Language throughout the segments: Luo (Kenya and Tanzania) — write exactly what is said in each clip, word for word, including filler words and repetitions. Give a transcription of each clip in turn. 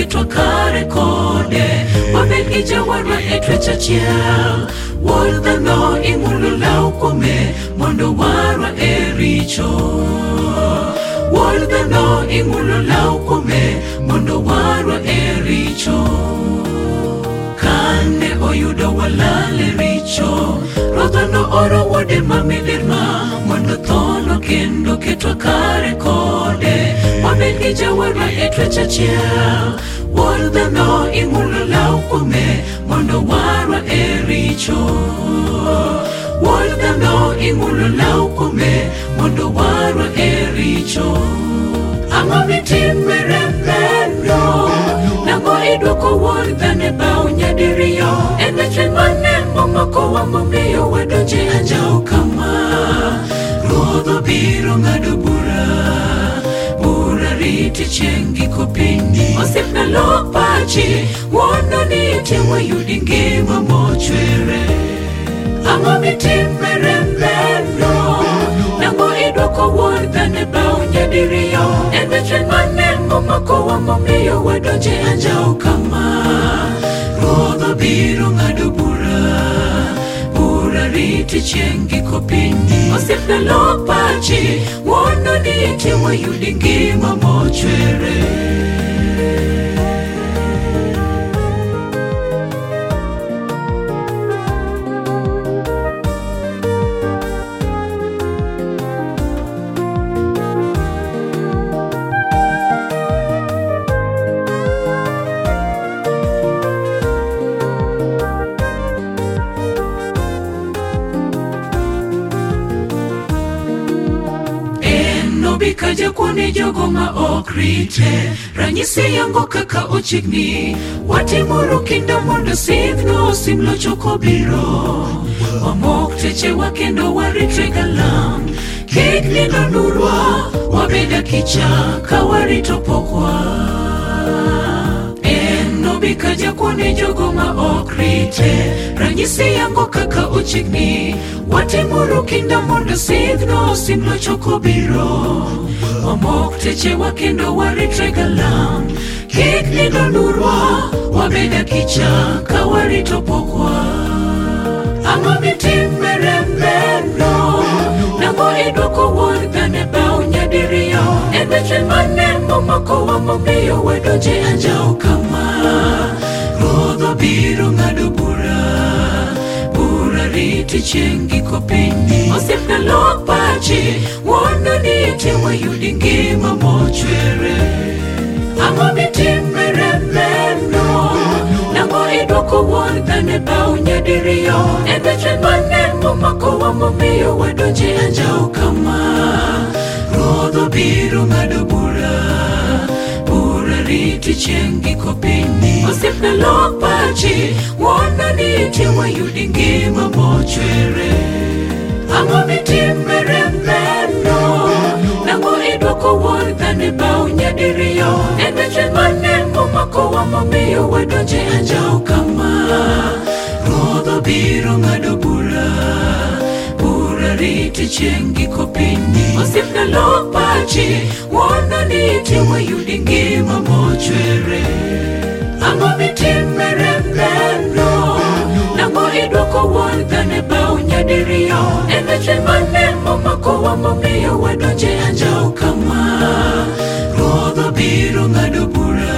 ketwa kare kode wabed gi jawarwa e twech achiel wuod dhano imulo law kuome mondo warwa e richo wuod dhano imulo law kuome mondo warwa e richo kane oyudo walal e richo Rodhano oro wuode mamiderma mondo thono kendo ketwa kare kode wabed gi jawarwa e twech achiel wuod dhano imulo law kuome mondo warwa e richo wuod dhano imulo law kuome mondo warwa e richo ang'o mitimre mbero nang'o idwoko wuod dhano e baw nyadiriyo en wechwe mane momakowa momiyo wadonje anjawo kama Ruodho biro ng'ado bura bura riti chieng' giko piny osiepna lok pachi wuono ni ite wayudi ngima mochwere ang'o mitimre mbero nang'o idwoko wuod dhano e baw nyadiriyo en wechwe mane momakowa momiyo wadonje anjawo kama Ruodho biro ng'ado bura bura riti chieng' giko piny osiepna lok pachi wuono ni ite wayudi ngima mochwere Kaja kuone jogo ma okrite ranyisi yango kaka ochigni watimuru kinda mondo sithno simlo choko biro wamok teche wakendo waritre galam kik nindo nurwa wabeda kicha kawarito pokwa Enobi kaja kuone jogo ma okrite ranyisi yango kaka ochigni watimuru kinda mondo sithno simlo choko biro wamok teche wakendo waritre galam kik nindo nurwa wabeda kicha kawarito pokwa ang'o mitimre mbero nang'o idwoko wuod dhano e baw nyadiriyo en wechwe mane momakowa momiyo wadonje anjawo kama Ruodho biro ng'ado bura bura riti chieng' giko piny osiepna lok pachi wuono ni ite wayudi ngima mochwere ang'o mitimre mbero nang'o idwoko wuod dhano e baw nyadiriyo en wechwe mane momakowa momiyo wadonje anjawo kama Ruodho biro ng'ado bura bura riti chieng' giko piny osiepna lok pachi wuono ni ite wayudi ngima mochwere ang'o mitimre mbero nang'o idwoko wuod dhano e baw nyadiriyo en wechwe mane momakowa momiyo wadonje anjawo kama Ruodho biro ng'ado bura bura riti chieng' giko piny osiepna lok pachi wuono ni ite wayudi ngima mochwere ang'o mitimre mbero nang'o idwoko wuod dhano e baw nyadiriyo en wechwe mane momakowa momiyo wadonje anjawo kama Ruodho biro ng'ado bura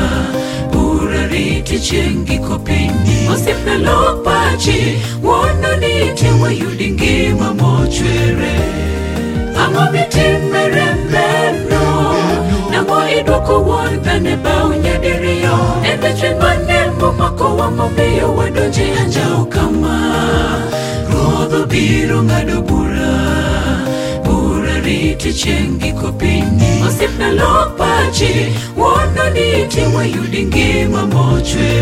bura riti chieng' giko piny osiepna lok pachi wuono ni ite wayudi ngima mochwere ang'o mitimre mbero nang'o idwoko wuod dhano e baw nyadiriyo en wechwe mane momakowa momiyo wadonje anjawo kama Ruodho biro ng'ado bura bura riti chieng' giko piny osiepna lok pachi wuono ni ite wayudi ngima mochwere